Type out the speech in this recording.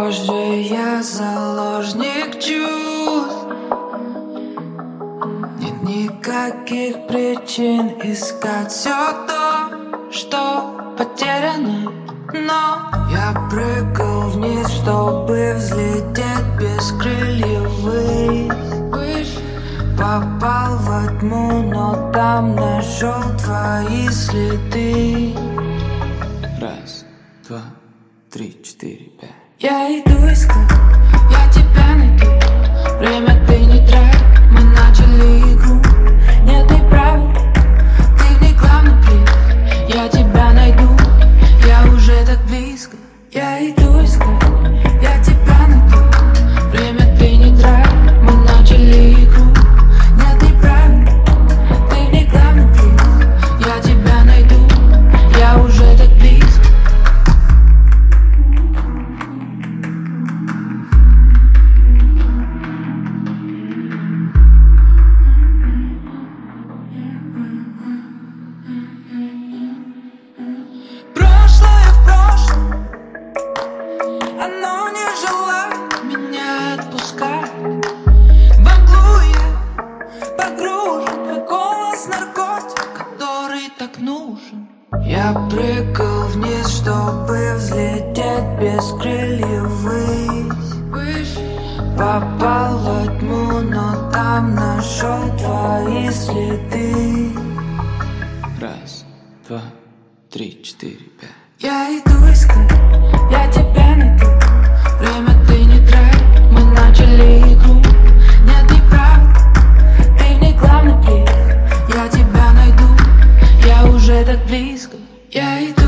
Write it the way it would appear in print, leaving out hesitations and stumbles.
Позже я заложник чувств. Нет никаких причин искать все то, что потеряно. Но я прыгал вниз, чтобы взлететь без крыльев ввысь. Попал во тьму, но там нашел твои следы. Раз, два, три, четыре, пять. Я иду искать, я тебя найду. Время ты не трать, мы начали игру. Нет, не правил, ты в ней главный приз. Я тебя найду, я уже так близко. Я иду искать, я тебя найду. Время ты не трать, мы начали игру. Нет, не правил, ты в ней главный приз. Я тебя найду, я уже так близко. Оно не желает меня отпускать. Во мглу я погружен, как голос наркотик, который так нужен. Я прыгал вниз, чтобы взлететь без крыльев ввысь. Попал во тьму, но там нашел твои следы. Раз, два, три, четыре, пять. Я иду искать, я тебя найду. Время ты не трать, мы начали игру. Нет, не правда, ты в ней главный приз. Я тебя найду, я уже так близко. Я иду.